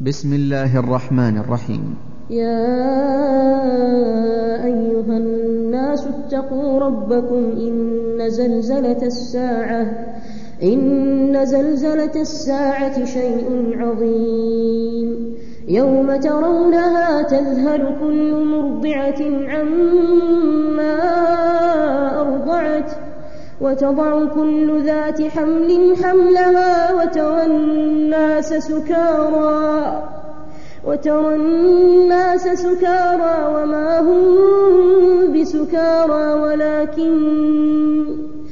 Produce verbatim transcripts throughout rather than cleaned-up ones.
بسم الله الرحمن الرحيم. يا أيها الناس اتقوا ربكم إن زلزلة الساعة إن زلزلة الساعة شيء عظيم يوم ترونها تذهل كل مرضعة عما أرضعت وتضع كل ذات حمل حملها وترى الناس سكارى وترى الناس سكارى وما هم بسكارى ولكن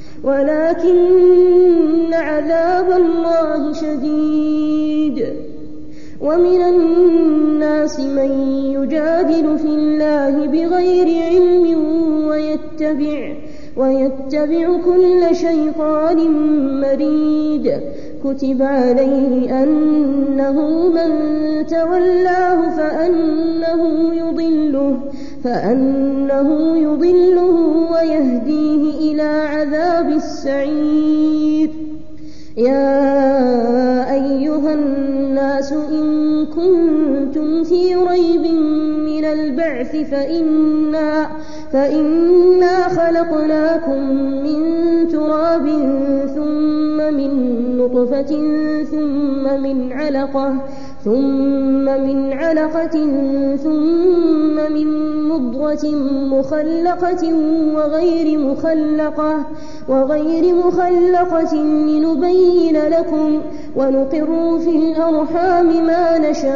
ولكن عذاب الله شديد. ومن الناس من يجادل في الله بغير علم ويتبع ويتبع كل شيطان مريد كتب عليه أنه من تولاه فأنه يضله فأنه يضله ويهديه إلى عذاب السعير. يا أيها الناس إن كنتم في ريب من البعث فإنا فإنا خلقناكم من تراب ثم من نطفة ثم من علقة ثم من علقة ثم من مضغة مخلقة وغير مخلقة وغير مخلقة لنبين لكم ونقر في الأرحام ما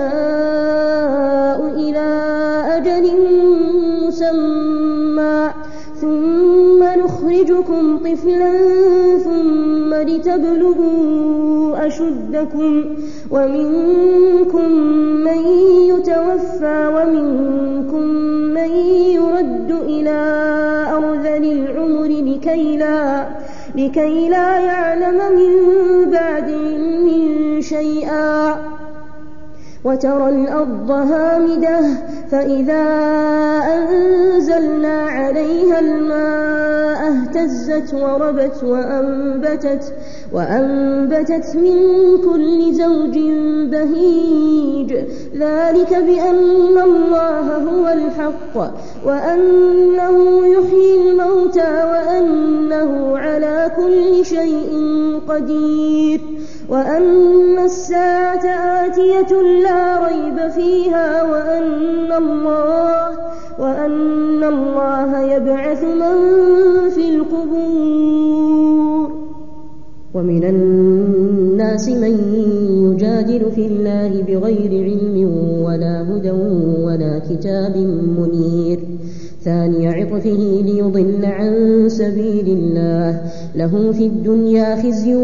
نشاء إلى أجل مسمى ثم نخرجكم طفلا ثم لتبلغوا أشدكم ومنكم من يتوفى ومنكم من يرد إلى أرذل العمر لكي لا, لكي لا يعلم من بعد علم شيئا. وترى الأرض هامدة فإذا أنزلنا عليها الماء اهتزت وربت وأنبتت, وأنبتت من كل زوج بهيج ذلك بأن الله هو الحق وأنه يحيي الموتى وأنه على كل شيء قدير وأن الساعة آتية لا ريب فيها وأن الله, وأن الله يبعث من في القبور. ومن الناس من يجادل في الله بغير علم ولا هدى ولا كتاب منير ثاني عطفه ليضل عن سبيل الله له في الدنيا خزي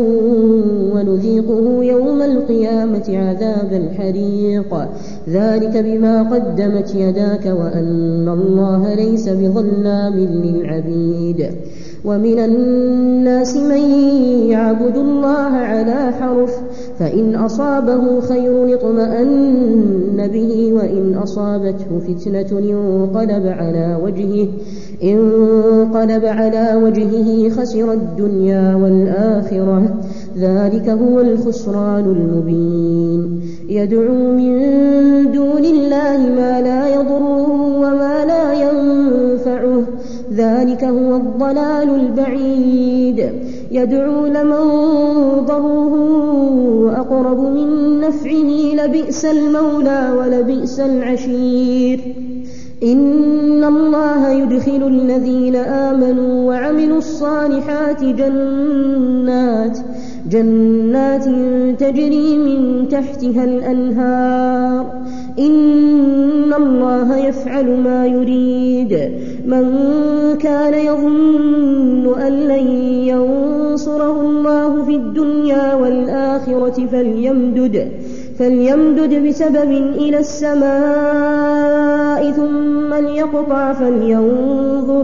ونذيقه يوم القيامة عذاب الحريق ذلك بما قدمت يداك وأن الله ليس بظلام للعبيد. ومن الناس من يعبد الله على حرف فإن أصابه خير اطمأن به وإن أصابته فتنة انقلب على وجهه انقلب على وجهه خسر الدنيا والآخرة ذلك هو الخسران المبين. يدعو من دون الله ما لا يضره وما لا ينفعه ذلك هو الضلال البعيد. يدعو لمن ضره أقرب من نفعه لبئس المولى ولبئس العشير. إن الله يدخل الذين آمنوا وعملوا الصالحات جنات جنات تجري من تحتها الأنهار إن الله يفعل ما يريد. من كان يظن أن لن ينصره الله في الدنيا والآخرة فليمدد فليمدد بسبب إلى السماء ثم ليقطع فلينظر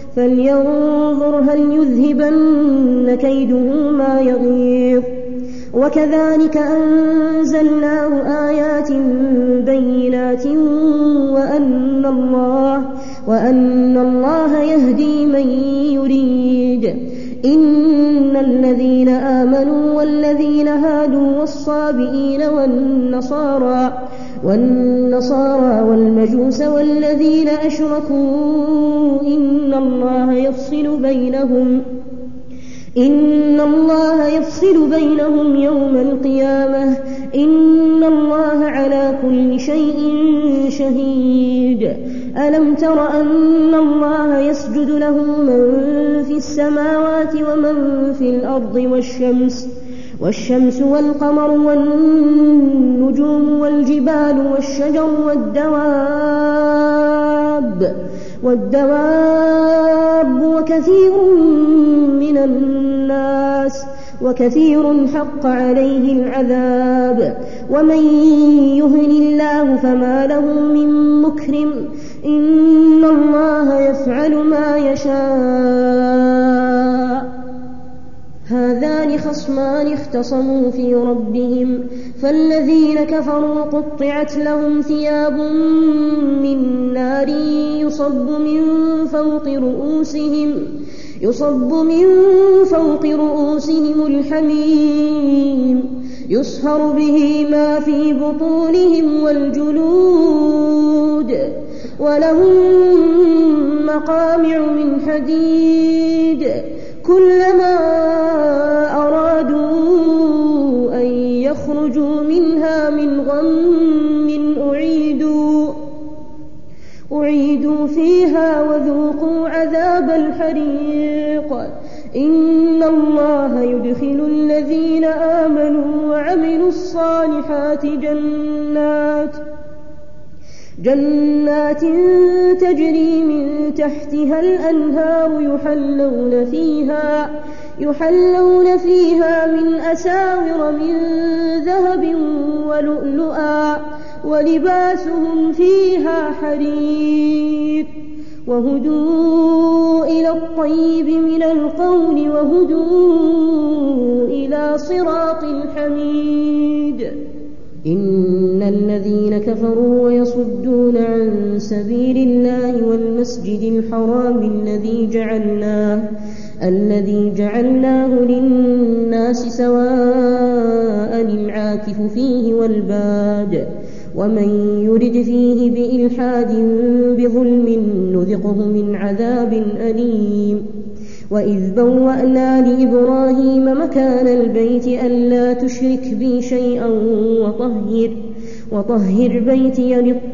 فلينظر هل يذهبن كيده ما يغيظ. وكذلك أنزلناه آيات بينات وأن الله وأن الله يهدي من يريد. إن الذين آمنوا والذين هادوا الصابئين والنصارى والنصارى والمجوس والذين أشركوا إن الله يفصل بينهم إن الله يفصل بينهم يوم القيامة إن الله على كل شيء شهيد. ألم تر أن الله يسجد له من في السماوات ومن في الأرض والشمس والشمس والقمر والنجوم والجبال والشجر والدواب والدواب وكثير من الناس وكثير حق عليه العذاب ومن يهن الله فما له من مكرم إن الله يفعل ما يشاء. هذان خصمان اختصموا في ربهم فالذين كفروا قطعت لهم ثياب من نار يصب من فوق رؤوسهم يصب من فوق رؤوسهم الحميم يصهر به ما في بطونهم والجلود ولهم مقامع من حديد كلما أرادوا أن يخرجوا منها من غم أعيدوا أعيدوا فيها وذوقوا عذاب الحريق. إن الله يدخل الذين آمنوا وعملوا الصالحات جنات جنات تجري من تحتها الأنهار يحلون فيها يحلون فيها من أساور من ذهب ولؤلؤا ولباسهم فيها حرير وهدوا إلى الطيب من القول وهدوا إلى صراط الحميد. إن الذين كفروا ويصدون عن سبيل الله والمسجد الحرام الذي جعلناه الذي جعلناه للناس سواء العاكف فيه والباد ومن يرد فيه بإلحاد بظلم نذقه من عذاب أليم. وإذ بوأنا لإبراهيم مكان البيت ألا تشرك بي شيئا وطهر وطهر بيتي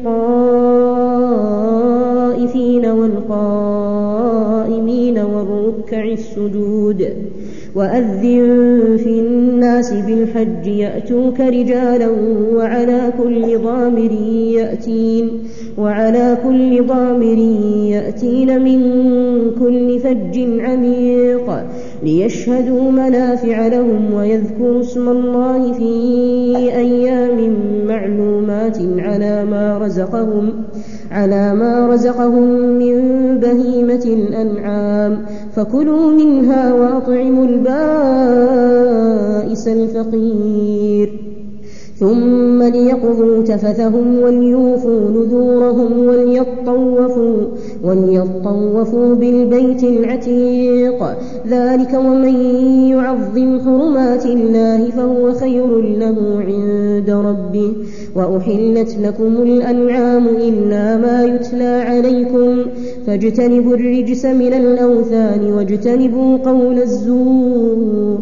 للطائفين والقائمين والركع السجود. وأذن في الناس بالحج يأتوك رجالا وعلى كل ضامر يأتين وعلى كل ضامر يأتين من كل فج عميق ليشهدوا منافع لهم ويذكروا اسم الله في أيام معلومات على ما رزقهم على ما رزقهم من بهيمة الأنعام فكلوا منها وأطعموا البائس الفقير ثم ليقضوا تفثهم وليوفوا نذورهم وليطوفوا وليطوفوا بالبيت العتيق ذلك ومن يعظم حرمات الله فهو خير له عند ربه. وأحلت لكم الأنعام إلا ما يتلى عليكم فاجتنبوا الرجس من الأوثان واجتنبوا قول الزور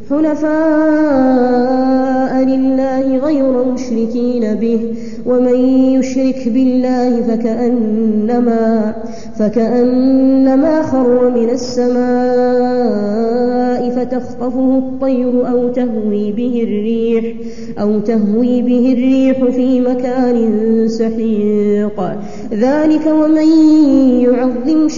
حنفاء لله غير مشركين به ومن يشرك بالله فكأنما فكأنما خر من السماء فتخطفه الطير أو تهوي به الريح أو تهوي به الريح في مكان سحيق ذلك ومن يعظم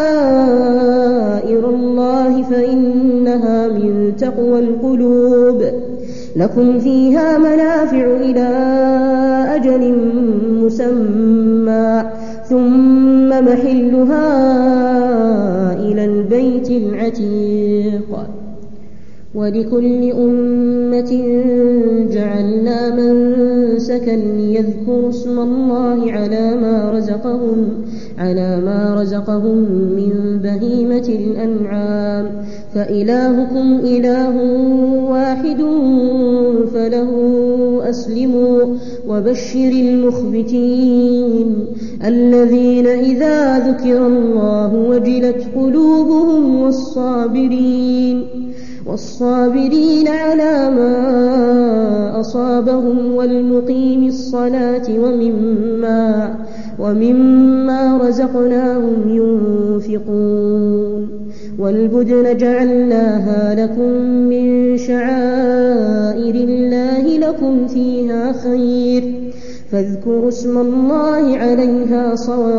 شعائر الله فإنها من تقوى القلوب. لكم فيها منافع إلى أجل مسمى ثم محلها إلى البيت العتيق. ولكل أمة جعلنا منسكا مسكا ليذكروا اسم الله على ما رزقهم على ما رزقهم من بهيمة الأنعام فإلهكم إله واحد فله أسلموا وبشر المخبتين الذين إذا ذكر الله وجلت قلوبهم والصابرين والصابرين على ما أصابهم والمقيم الصلاة ومما ومما رزقناهم ينفقون والبدن جعلناها لكم من شعائر الله لكم فيها خير فاذكروا اسم الله عليها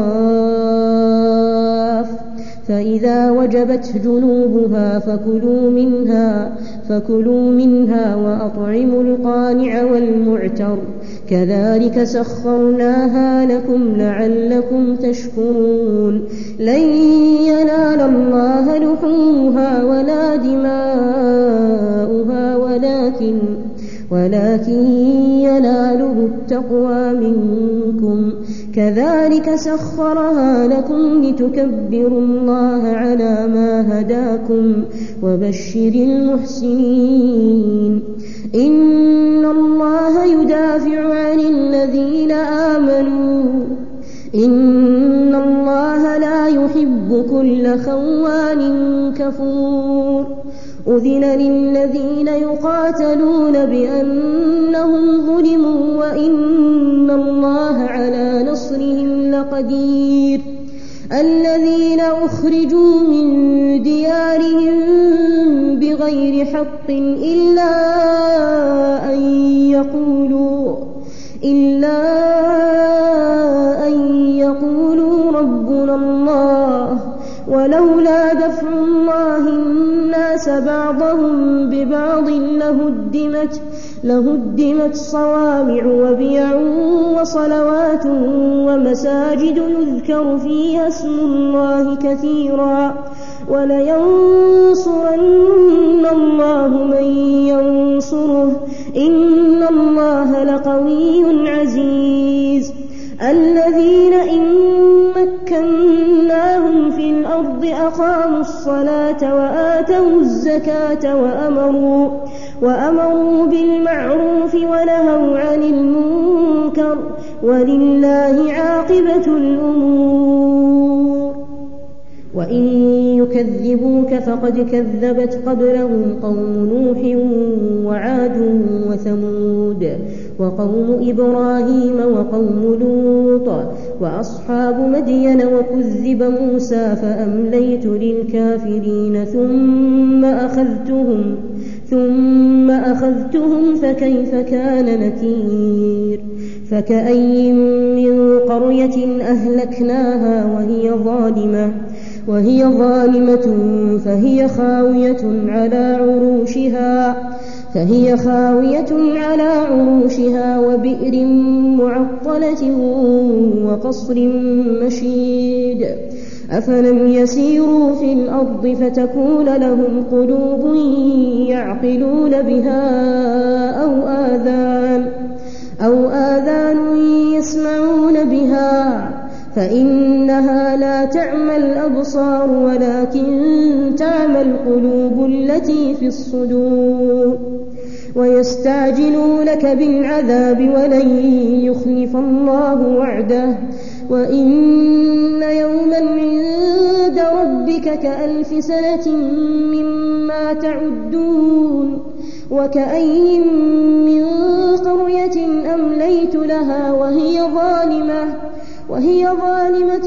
صواف فإذا وجبت جنوبها فكلوا منها فكلوا منها وأطعموا القانع والمعتر كذلك سخرناها لكم لعلكم تشكرون لن ينال الله لحومها ولا دماؤها ولكن ولكن يناله التقوى منكم كذلك سخرها لكم لتكبروا الله على ما هداكم وبشر المحسنين إن الله يدافع عن الذين آمنوا إن الله لا يحب كل خوان كفور أذن للذين يقاتلون بأنهم ظلموا وإن الله على نصرهم لقدير الذين أخرجوا من ديارهم بغير حق إلا أن يقولوا إلا أن يقولوا ربنا الله ولولا دفع الله الناس بعضهم ببعض لهدمت لهدمت صوامع وبيع وصلوات ومساجد يذكر فيها اسم الله كثيرا ولينصرن الله من ينصره إن الله لقوي عزيز الذين إن مكناهم في الأرض أقاموا الصلاة وآتوا الزكاة وأمروا وأمروا بالمعروف ونهوا عن المنكر ولله عاقبة الأمور وإن يكذبوك فقد كذبت قبلهم قوم نوح وعاد وثمود وقوم إبراهيم وقوم لوط وأصحاب مدين وكذب موسى فأمليت للكافرين ثم أخذتهم ثم أخذتهم فكيف كان نكير فكأي من قرية أهلكناها وهي ظالمة وهي ظالمة فهي خاوية على عروشها فهي خاوية على عروشها وبئر معطلة وقصر مشيد أفلم يسيروا في الأرض فتكون لهم قلوب يعقلون بها أو آذان أو آذان يسمعون بها فإنها لا تعمى الأبصار ولكن تعمى القلوب التي في الصدور ويستعجلونك بالعذاب ولن يخلف الله وعده وإن يوما عند ربك كألف سنة مما تعدون وكأي من قرية أمليت لها وهي ظالمة وهي ظالمة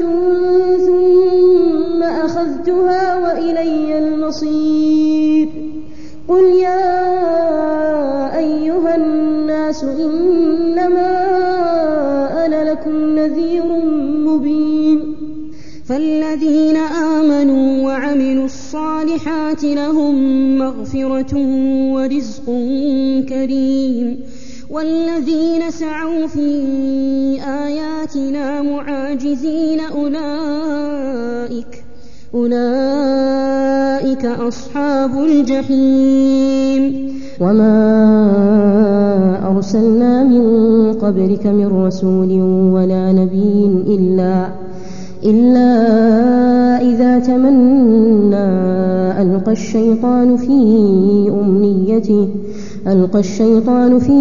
ثم أخذتها وإلي المصير قل يا أيها الناس إنما أنا لكم نذير مبين فالذين آمنوا وعملوا الصالحات لهم مغفرة ورزق كريم والذين سعوا في آياتنا معاجزين أولئك أولئك أصحاب الجحيم وما أرسلنا من قبلك من رسول ولا نبي إلا إلا إذا تمنى ألقى الشيطان في أمنيته ألقى الشيطان في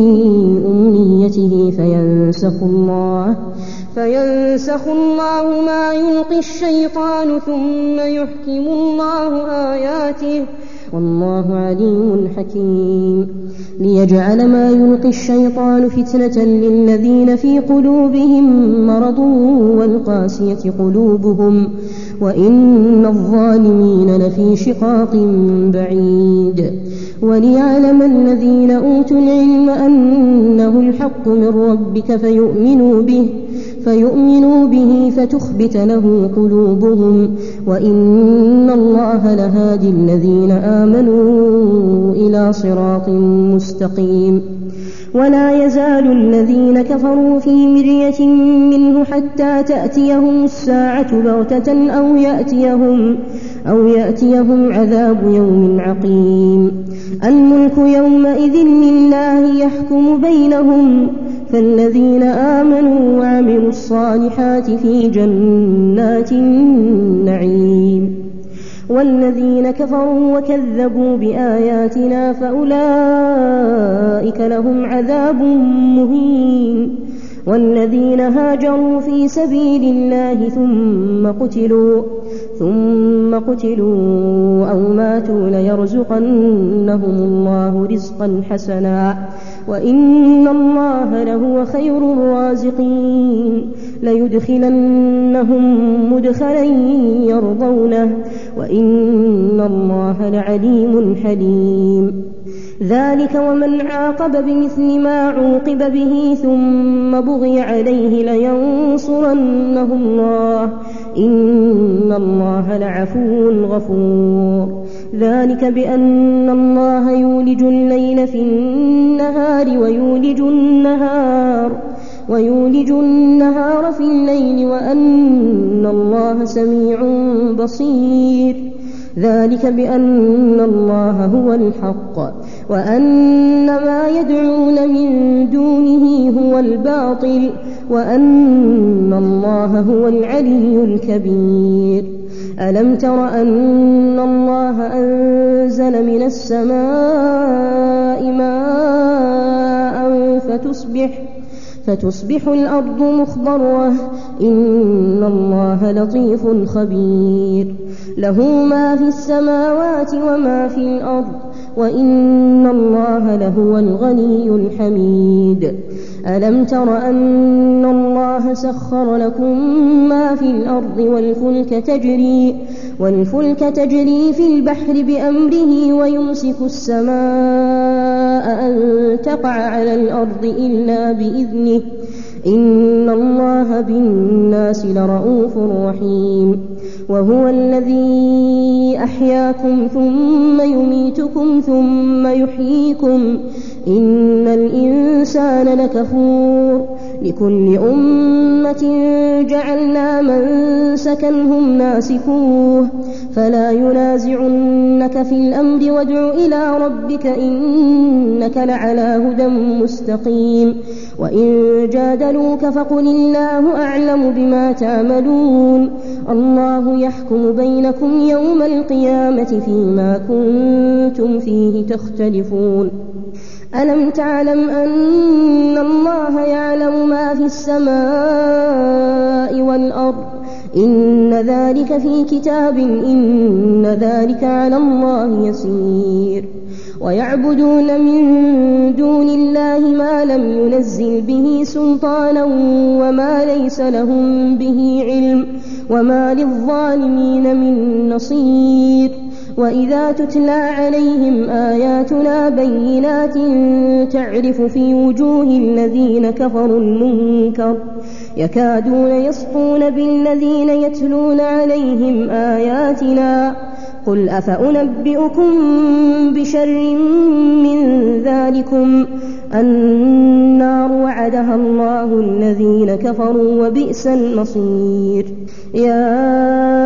أمنيته فينسخ الله فينسخ الله ما يلقي الشيطان ثم يحكم الله آياته والله عليم حكيم ليجعل ما يلقي الشيطان فتنة للذين في قلوبهم مرض والقاسية قلوبهم وإن الظالمين لفي شقاق بعيد وليعلم الذين أوتوا العلم أنه الحق من ربك فيؤمنوا به فيؤمنوا به فتخبت له قلوبهم وإن الله لهادي الذين آمنوا إلى صراط مستقيم ولا يزال الذين كفروا في مرية منه حتى تأتيهم الساعة بغتة أو يأتيهم, أو يأتيهم عذاب يوم عقيم الملك يومئذ لله يحكم بينهم فالذين آمنوا وعملوا الصالحات في جنات النعيم والذين كفروا وكذبوا بآياتنا فأولئك لهم عذاب مهين والذين هاجروا في سبيل الله ثم قتلوا ثم قتلوا أو ماتوا ليرزقنهم الله رزقا حسنا وإن الله لهو خير الرازقين ليدخلنهم مدخلا يرضونه وإن الله لعليم حليم ذلك ومن عاقب بمثل ما عوقب به ثم بغي عليه لينصرنه الله إن الله لعفو غفور ذلك بأن الله يولج الليل في النهار ويولج النهار ويولج النهار في الليل وأن الله سميع بصير ذلك بأن الله هو الحق وأن ما يدعون من دونه هو الباطل وأن الله هو العلي الكبير ألم تر أن الله أنزل من السماء ماء فتصبح فتصبح الأرض مخضرة إن الله لطيف خبير له ما في السماوات وما في الأرض وإن الله لهو الغني الحميد ألم تر أن الله سخر لكم ما في الأرض والفلك تجري والفلك تجري في البحر بأمره ويمسك السماء أن تقع على الأرض إلا بإذنه إن الله بالناس لرؤوف رحيم وهو الذي أحياكم ثم يميتكم ثم يحييكم إن الإنسان لكفور لكل أمة جعلنا منسكا هم ناسكوه فلا ينازعنك في الأمر وادع إلى ربك إنك لعلى هدى مستقيم وإن جادلوك فقل الله أعلم بما تعملون الله يحكم بينكم يوم القيامة فيما كنتم فيه تختلفون ألم تعلم أن الله يعلم ما في السماء والأرض إن ذلك في كتاب إن ذلك على الله يسير ويعبدون من دون الله ما لم ينزل به سلطانا وما ليس لهم به علم وما للظالمين من نصير وإذا تتلى عليهم آياتنا بينات تعرف في وجوه الذين كفروا المنكر يكادون يسطون بالذين يتلون عليهم آياتنا قل أفأنبئكم بشر من ذلكم النار وعدها الله الذين كفروا وبئس المصير يا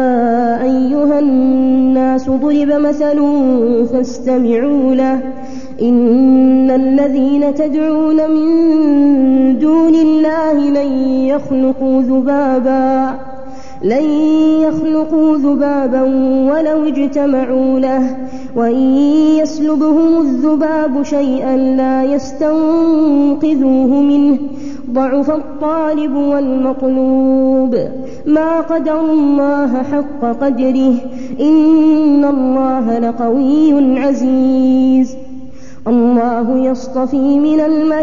أيها الناس ضرب مثل فاستمعوا له إن الذين تدعون من دون الله لن يخلقوا ذبابا لن يخلقوا ذبابا ولو اجتمعوا له وإن يسلبهم الذباب شيئا لا يستنقذوه منه ضعف الطالب والمطلوب ما قدروا الله حق قدره إن الله لقوي عزيز الله يصطفي من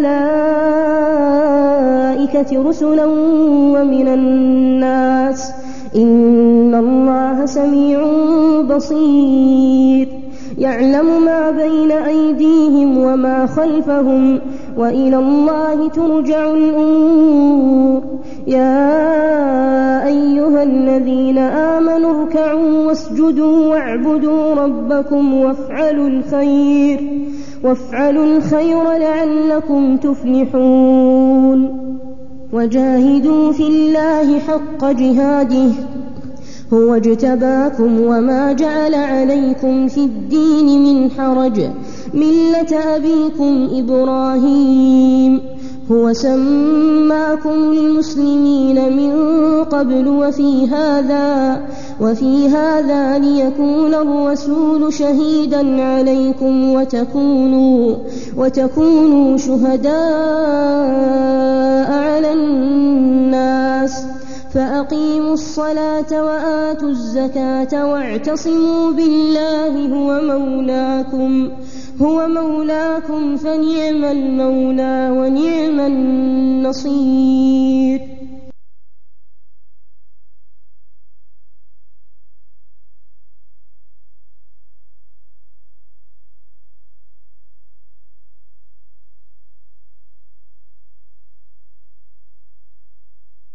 الملائكة رسلا ومن الناس إن الله سميع بصير يعلم ما بين أيديهم وما خلفهم وإلى الله ترجع الأمور يا أيها الذين آمنوا اركعوا واسجدوا واعبدوا ربكم وافعلوا الخير وافعلوا الخير لعلكم تفلحون وجاهدوا في الله حق جهاده هو اجتباكم وما جعل عليكم في الدين من حرج ملة أبيكم إبراهيم هو سماكم المسلمين من قبل وفي هذا وفي هذا ليكون الرسول شهيدا عليكم وتكونوا وتكونوا شهداء على الناس فأقيموا الصلاة وآتوا الزكاة واعتصموا بالله هو مولاكم هو مولاكم فنعم المولى ونعم النصير.